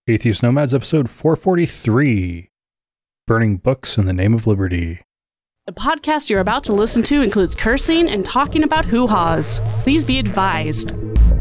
Atheist Nomads, episode 443, Burning Books in the Name of Liberty. The podcast you're about to listen to includes cursing and talking about hoo-haws. Please be advised.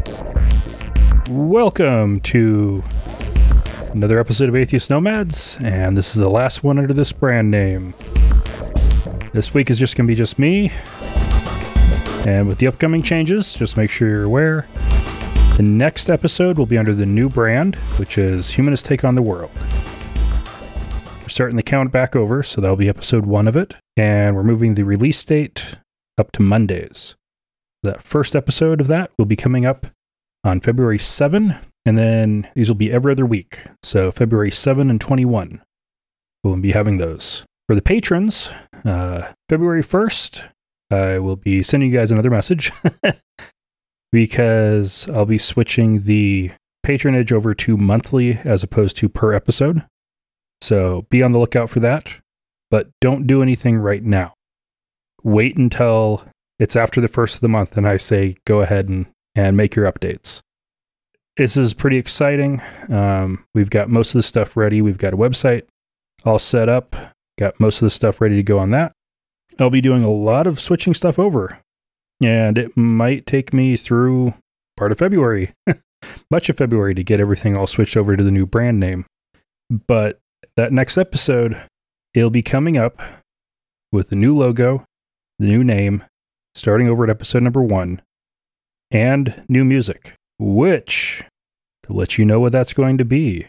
Welcome to another episode of Atheist Nomads, and this is the last one under this brand name. This week is just going to be just me, and with the upcoming changes, just make sure you're aware. The next episode will be under the new brand, which is Humanist Take on the World. We're starting the count back over, so that'll be episode 1 of it, and we're moving the release date up to Mondays. That first episode of that will be coming up on February 7, and then these will be every other week. So February 7 and 21, we'll be having those. For the patrons, February 1st, I will be sending you guys another message because I'll be switching the patronage over to monthly as opposed to per episode. So be on the lookout for that, but don't do anything right now. Wait until it's after the first of the month and I say go ahead and make your updates. This is pretty exciting. We've got most of the stuff ready. We've got a website all set up. Got most of the stuff ready to go on that. I'll be doing a lot of switching stuff over. And it might take me through part of February, much of February, to get everything all switched over to the new brand name. But that next episode, it'll be coming up with the new logo, the new name, starting over at episode number 1, and new music, which, to let you know what that's going to be,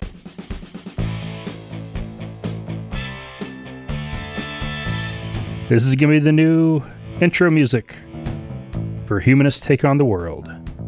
this is going to be the new intro music for Humanists Take on the World.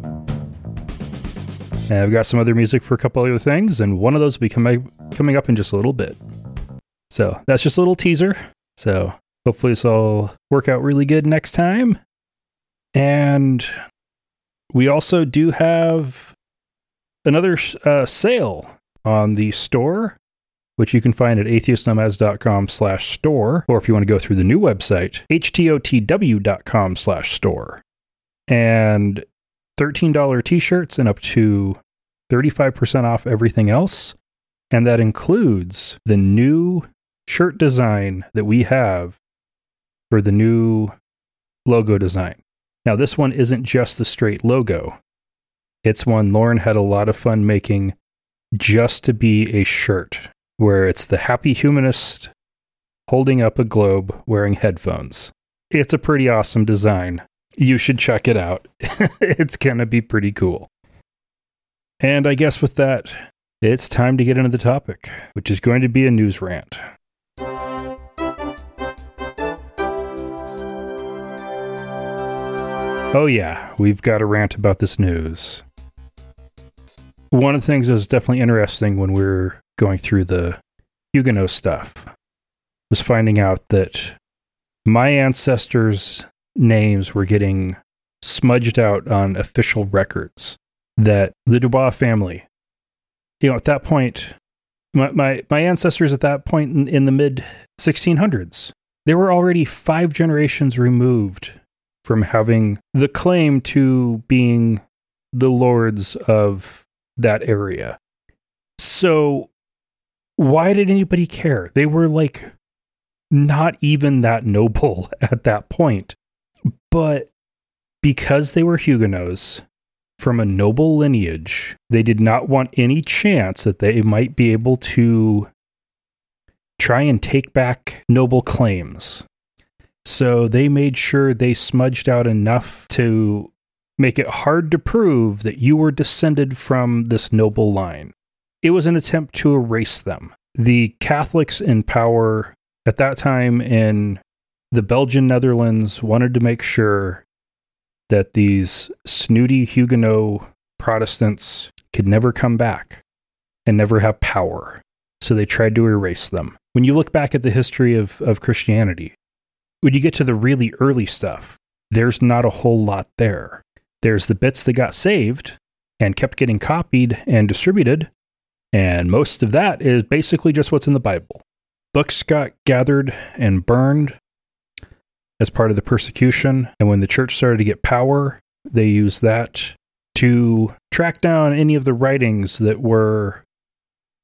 And I've got some other music for a couple other things, and one of those will be coming up in just a little bit. So that's just a little teaser. So hopefully this will work out really good next time. And we also do have another sale on the store, which you can find at atheistnomads.com/store, or if you want to go through the new website, htotw.com/store. And $13 t-shirts and up to 35% off everything else. And that includes the new shirt design that we have for the new logo design. Now, this one isn't just the straight logo. It's one Lauren had a lot of fun making just to be a shirt, where it's the happy humanist holding up a globe wearing headphones. It's a pretty awesome design. You should check it out. It's going to be pretty cool. And I guess with that, it's time to get into the topic, which is going to be a news rant. Oh yeah, we've got a rant about this news. One of the things that was definitely interesting when we were going through the Huguenot stuff was finding out that my ancestors' names were getting smudged out on official records. That the Dubois family, at that point, my ancestors at that point in the mid 1600s, they were already 5 generations removed from having the claim to being the lords of that area. So why did anybody care? They were like not even that noble at that point. But because they were Huguenots from a noble lineage, they did not want any chance that they might be able to try and take back noble claims. So they made sure they smudged out enough to make it hard to prove that you were descended from this noble line. It was an attempt to erase them. The Catholics in power at that time in the Belgian Netherlands wanted to make sure that these snooty Huguenot Protestants could never come back and never have power. So they tried to erase them. When you look back at the history of Christianity, when you get to the really early stuff, there's not a whole lot there. There's the bits that got saved and kept getting copied and distributed, and most of that is basically just what's in the Bible. Books got gathered and burned as part of the persecution, and when the church started to get power, they used that to track down any of the writings that were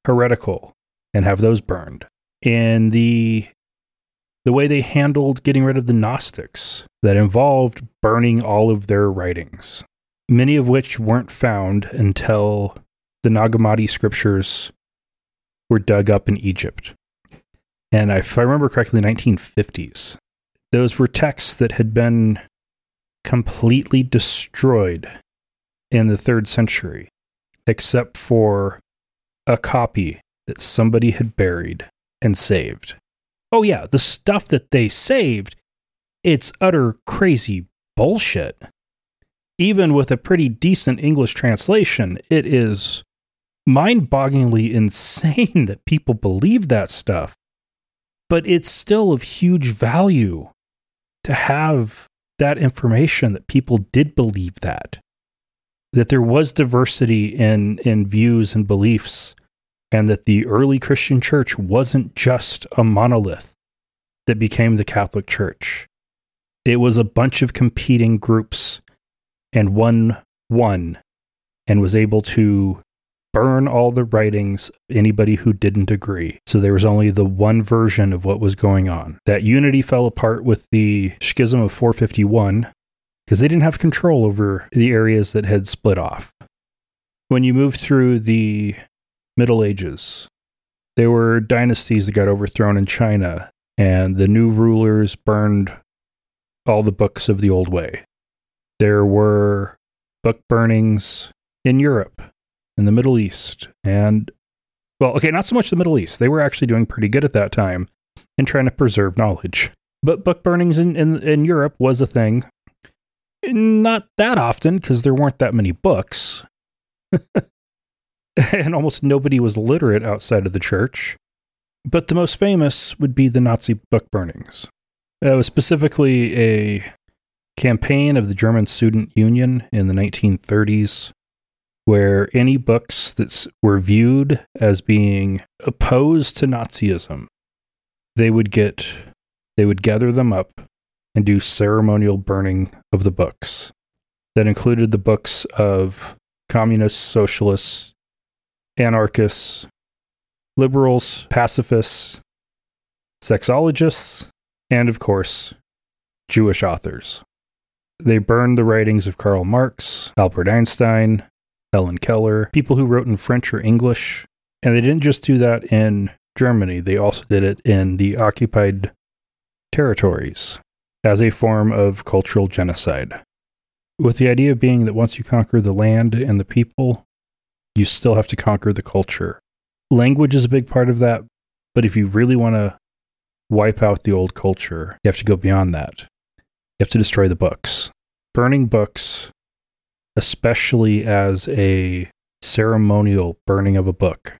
heretical and have those burned. And the way they handled getting rid of the Gnostics, that involved burning all of their writings, many of which weren't found until the Nag Hammadi scriptures were dug up in Egypt. And if I remember correctly, 1950s. Those were texts that had been completely destroyed in the 3rd century, except for a copy that somebody had buried and saved. Oh yeah, the stuff that they saved, it's utter crazy bullshit. Even with a pretty decent English translation, it is mind-bogglingly insane that people believe that stuff. But it's still of huge value to have that information that people did believe that there was diversity in views and beliefs, and that the early Christian church wasn't just a monolith that became the Catholic Church. It was a bunch of competing groups, and one won and was able to burn all the writings of anybody who didn't agree. So there was only the one version of what was going on. That unity fell apart with the Schism of 451 because they didn't have control over the areas that had split off. When you move through the Middle Ages, there were dynasties that got overthrown in China, and the new rulers burned all the books of the old way. There were book burnings in Europe, in the Middle East, and, well, okay, not so much the Middle East. They were actually doing pretty good at that time in trying to preserve knowledge. But book burnings in Europe was a thing. Not that often, because there weren't that many books. And almost nobody was literate outside of the church. But the most famous would be the Nazi book burnings. It was specifically a campaign of the German Student Union in the 1930s, where any books that were viewed as being opposed to Nazism, they would gather them up and do ceremonial burning of the books. That included the books of communists, socialists, anarchists, liberals, pacifists, sexologists, and of course, Jewish authors. They burned the writings of Karl Marx, Albert Einstein, Helen Keller, people who wrote in French or English. And they didn't just do that in Germany, they also did it in the occupied territories as a form of cultural genocide. With the idea being that once you conquer the land and the people, you still have to conquer the culture. Language is a big part of that, but if you really want to wipe out the old culture, you have to go beyond that. You have to destroy the books. Burning books, especially as a ceremonial burning of a book,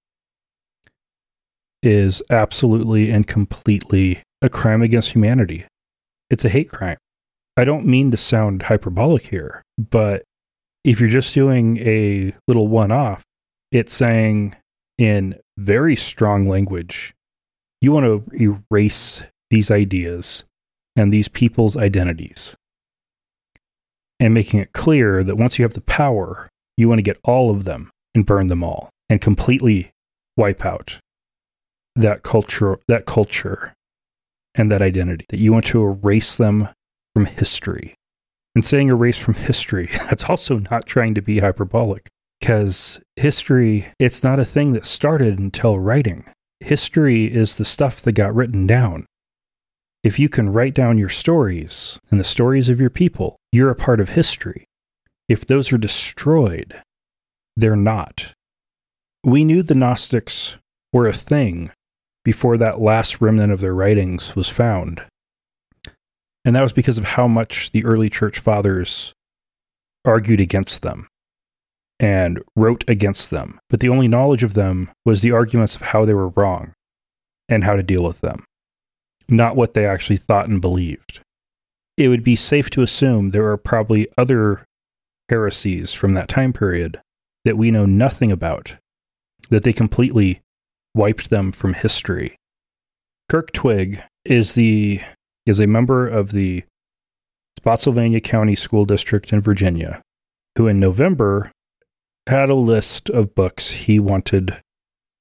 is absolutely and completely a crime against humanity. It's a hate crime. I don't mean to sound hyperbolic here, but if you're just doing a little one-off, it's saying in very strong language, you want to erase these ideas and these people's identities. And making it clear that once you have the power, you want to get all of them and burn them all and completely wipe out that culture and that identity, that you want to erase them from history. And saying erase from history, that's also not trying to be hyperbolic, because history, it's not a thing that started until writing. History is the stuff that got written down. If you can write down your stories and the stories of your people, you're a part of history. If those are destroyed, they're not. We knew the Gnostics were a thing before that last remnant of their writings was found. And that was because of how much the early church fathers argued against them and wrote against them. But the only knowledge of them was the arguments of how they were wrong and how to deal with them, not what they actually thought and believed. It would be safe to assume there are probably other heresies from that time period that we know nothing about, that they completely wiped them from history. Kirk Twigg is a member of the Spotsylvania County School District in Virginia, who in November had a list of books he wanted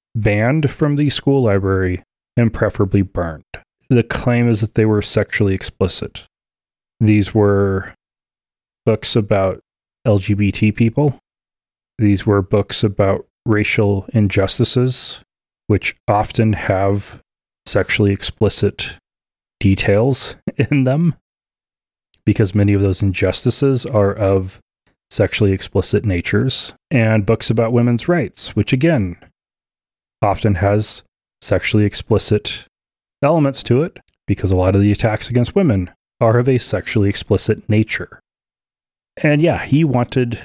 banned from the school library and preferably burned. The claim is that they were sexually explicit. These were books about LGBT people. These were books about racial injustices, which often have sexually explicit details in them, because many of those injustices are of sexually explicit natures, and books about women's rights, which again often has sexually explicit elements to it, because a lot of the attacks against women are of a sexually explicit nature. And yeah, he wants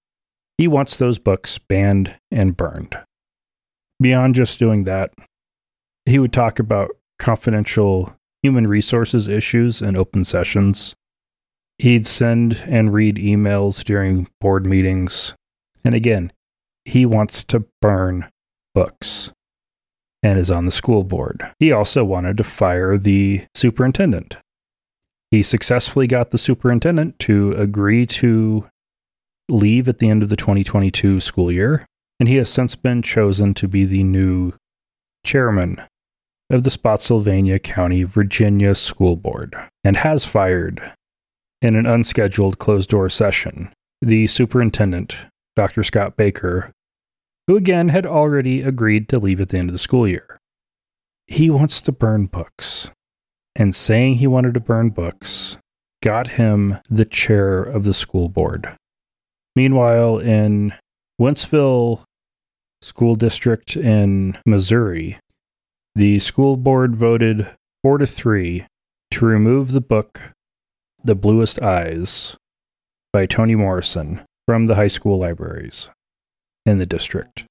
those books banned and burned. Beyond just doing that, he would talk about confidential human resources issues in open sessions. He'd send and read emails during board meetings. And again, he wants to burn books and is on the school board. He also wanted to fire the superintendent. He successfully got the superintendent to agree to leave at the end of the 2022 school year, and he has since been chosen to be the new chairman of the Spotsylvania County, Virginia School Board, and has fired, in an unscheduled closed-door session, the superintendent, Dr. Scott Baker, who again had already agreed to leave at the end of the school year. He wants to burn books, and saying he wanted to burn books got him the chair of the school board. Meanwhile, in Wentzville School District in Missouri, the school board voted 4-3 to remove the book The Bluest Eyes by Toni Morrison from the high school libraries in the district.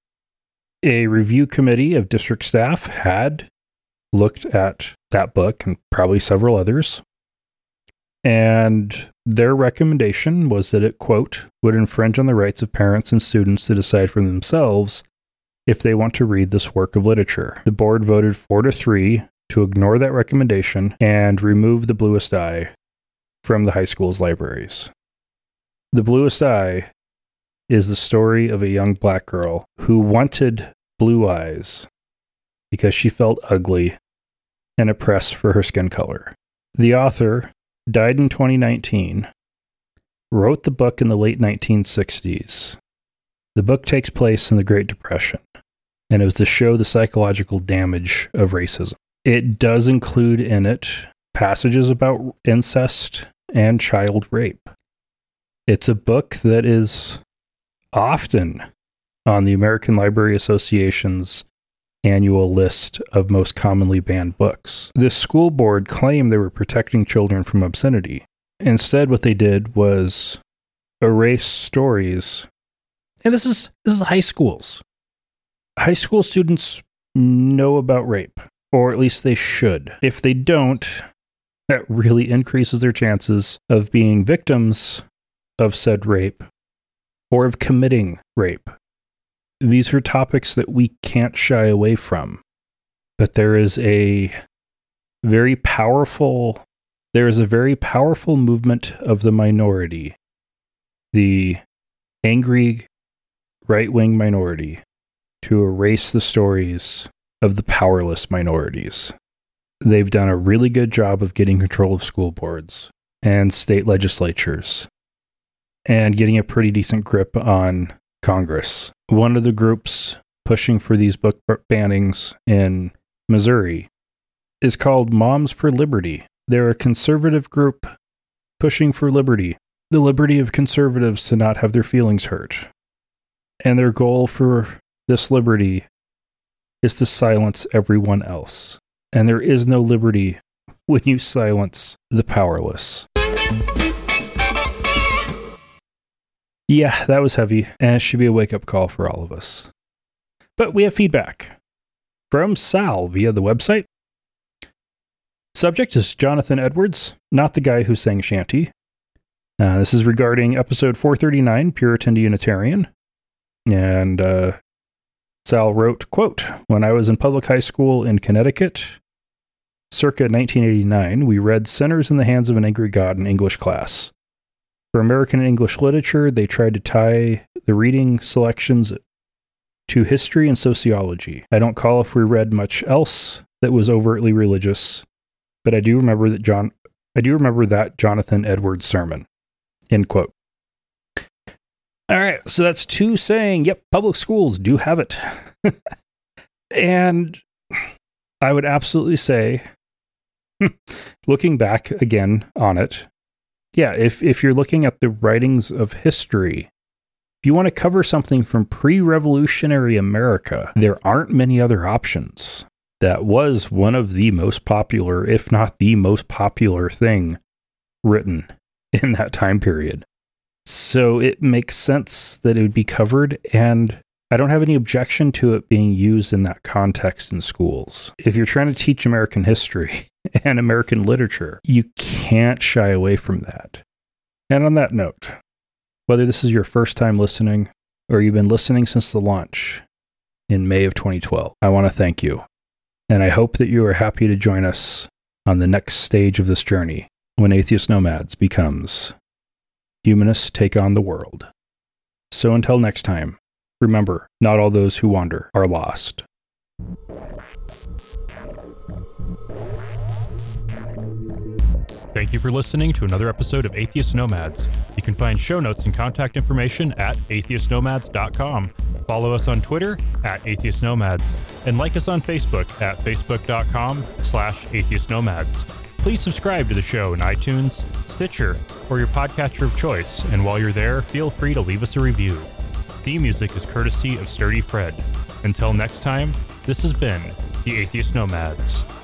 A review committee of district staff had looked at that book and probably several others, and their recommendation was that it, quote, would infringe on the rights of parents and students to decide for themselves if they want to read this work of literature. The board voted 4-3 to ignore that recommendation and remove The Bluest Eye from the high school's libraries. The Bluest Eye is the story of a young black girl who wanted blue eyes because she felt ugly and oppressed for her skin color. The author died in 2019, wrote the book in the late 1960s. The book takes place in the Great Depression, and it was to show the psychological damage of racism. It does include in it passages about incest and child rape. It's a book that is often on the American Library Association's annual list of most commonly banned books. This school board claimed they were protecting children from obscenity. Instead, what they did was erase stories. And this is high schools. High school students know about rape, or at least they should. If they don't, that really increases their chances of being victims of said rape or of committing rape. These are topics that we can't shy away from. But there is a very powerful movement of the minority, the angry right-wing minority, to erase the stories of the powerless minorities. They've done a really good job of getting control of school boards and state legislatures and getting a pretty decent grip on Congress. One of the groups pushing for these book bannings in Missouri is called Moms for Liberty. They're a conservative group pushing for liberty, the liberty of conservatives to not have their feelings hurt. And their goal for this liberty is to silence everyone else. And there is no liberty when you silence the powerless. Yeah, that was heavy, and it should be a wake-up call for all of us. But we have feedback from Sal via the website. Subject is Jonathan Edwards, not the guy who sang Shanty. This is regarding episode 439, Puritan to Unitarian. And Sal wrote, quote, "When I was in public high school in Connecticut, circa 1989, we read Sinners in the Hands of an Angry God in English class. For American and English literature, they tried to tie the reading selections to history and sociology. I don't call if we read much else that was overtly religious, but I do remember that Jonathan Edwards sermon. End quote. All right, so that's 2 saying, yep, public schools do have it. And I would absolutely say, looking back again on it, yeah, if you're looking at the writings of history, if you want to cover something from pre-revolutionary America, there aren't many other options. That was one of the most popular, if not the most popular thing written in that time period. So it makes sense that it would be covered, and I don't have any objection to it being used in that context in schools. If you're trying to teach American history and American literature, you can't shy away from that. And on that note, whether this is your first time listening or you've been listening since the launch in May of 2012, I want to thank you. And I hope that you are happy to join us on the next stage of this journey when Atheist Nomads becomes Humanists Take on the World. So until next time, remember, not all those who wander are lost. Thank you for listening to another episode of Atheist Nomads. You can find show notes and contact information at atheistnomads.com. Follow us on Twitter at Atheist Nomads, and like us on Facebook at facebook.com/atheistnomads. Please subscribe to the show in iTunes, Stitcher, or your podcatcher of choice, and while you're there, feel free to leave us a review. Theme music is courtesy of Sturdy Fred. Until next time, this has been the Atheist Nomads.